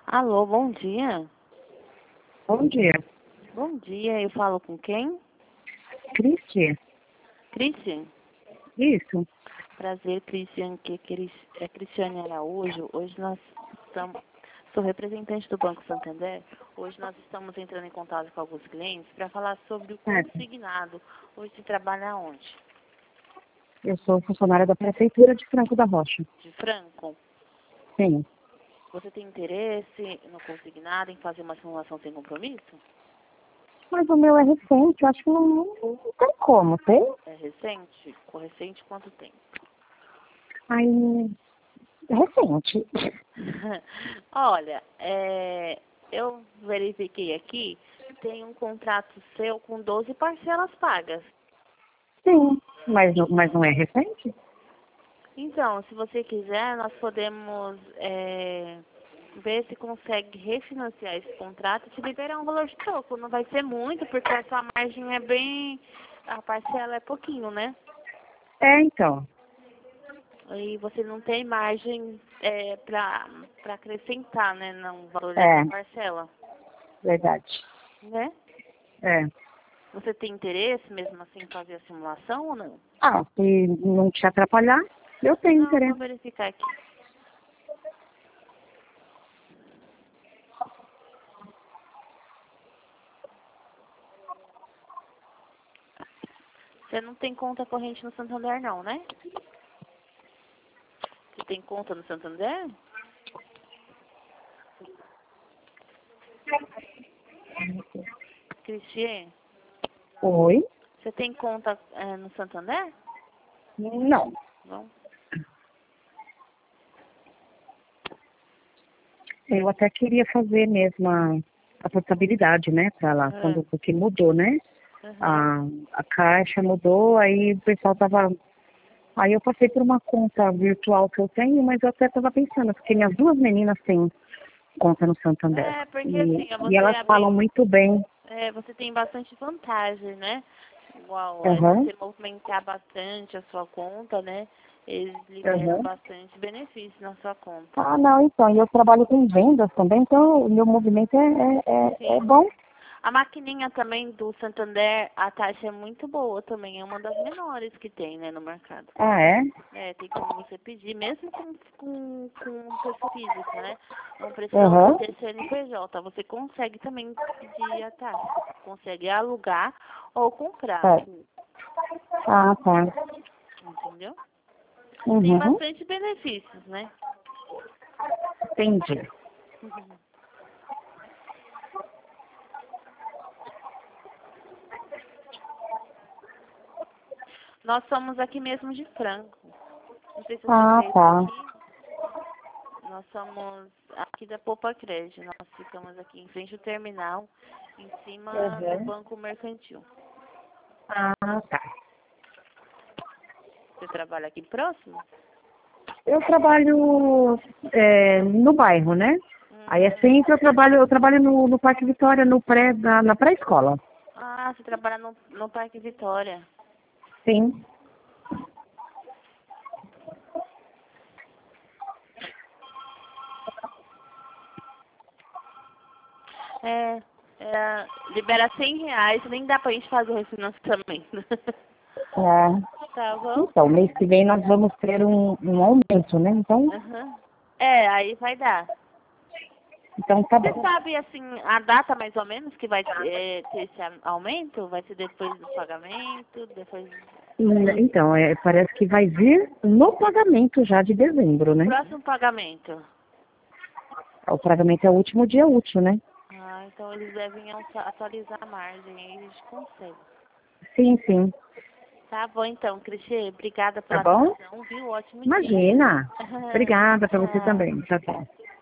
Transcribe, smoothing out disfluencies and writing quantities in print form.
Alô, bom dia. Bom dia. Bom dia, eu falo com quem? Cristi? Christian? Isso. Prazer, Christian, é Cristiane Araújo. Hoje nós sou representante do Banco Santander. Hoje nós estamos entrando em contato com alguns clientes para falar sobre o Certo. consignado. Hoje se trabalha onde? Eu sou funcionária da Prefeitura de Franco da Rocha. De Franco? Sim. Você tem interesse no consignado, em fazer uma simulação sem compromisso? Mas o meu é recente, eu acho que não tem como, tem? É recente? Com recente quanto tempo? Aí, é recente. Olha, eu verifiquei aqui, tem um contrato seu com 12 parcelas pagas. Sim, mas não é recente? Então, se você quiser, nós podemos ver se consegue refinanciar esse contrato e te liberar um valor de troco. Não vai ser muito, porque a sua margem é bem... A parcela é pouquinho, né? É, então. E você não tem margem para acrescentar, né, no valor É, dessa parcela, verdade. né? É. Você tem interesse mesmo assim em fazer a simulação ou não? Ah, se não te atrapalhar, eu tenho Não, vou interesse. verificar aqui. Você não tem conta corrente no Santander não, né? Você tem conta no Santander? Cristiane, Oi? você tem conta no Santander? Não. Não. Eu até queria fazer mesmo a portabilidade, né, pra lá, porque mudou, né? A caixa mudou, aí o pessoal tava... Aí eu passei por uma conta virtual que eu tenho, mas eu até tava pensando, porque minhas duas meninas têm conta no Santander. Porque assim, E você elas falam muito bem. você tem bastante vantagem, né? Igual Aham, você movimentar bastante a sua conta, né? Eles liberam aham. bastante benefício na sua conta. Ah, não, então, e eu trabalho com vendas também, então o meu movimento é Sim. bom. A maquininha também do Santander, a taxa é muito boa também, é uma das menores que tem, né, no mercado. Ah, é? Tem como você pedir, mesmo com pessoa física, né? Não precisando Aham. ter CNPJ, você consegue também pedir a taxa. Consegue alugar ou comprar, É. Ah, tá. entendeu? Tem Uhum. bastante benefícios, né? Entendi. Nós somos aqui mesmo de Franco. Não sei se você Ah, veio por tá. aqui. Nós somos aqui da Popa Crédito. Nós ficamos aqui em frente ao terminal, em cima do Uhum. Banco Mercantil. Ah, tá. Você trabalha aqui próximo? Eu trabalho no bairro, né? Aí é Hum. sempre eu trabalho no Parque Vitória, na pré-escola. Ah, você trabalha no Parque Vitória. Sim. Libera R$ 100, nem dá pra gente fazer o refinanciamento. É. Tá bom? Então, mês que vem nós vamos ter um aumento, né? Uhum. Aí vai dar. Então tá Você bom. sabe, assim, a data mais ou menos que vai ter esse aumento? Vai ser depois do pagamento, depois... Então, parece que vai vir no pagamento já de dezembro, né? Próximo pagamento. O pagamento é o último dia útil, né? Então eles devem atualizar a margem, aí a gente consegue. Sim, sim. Tá bom então, Cristiane, obrigada Tá pela bom? atenção, viu? Ótimo dia. Imagina. Obrigada para você Tchau. também. Tchau, tchau.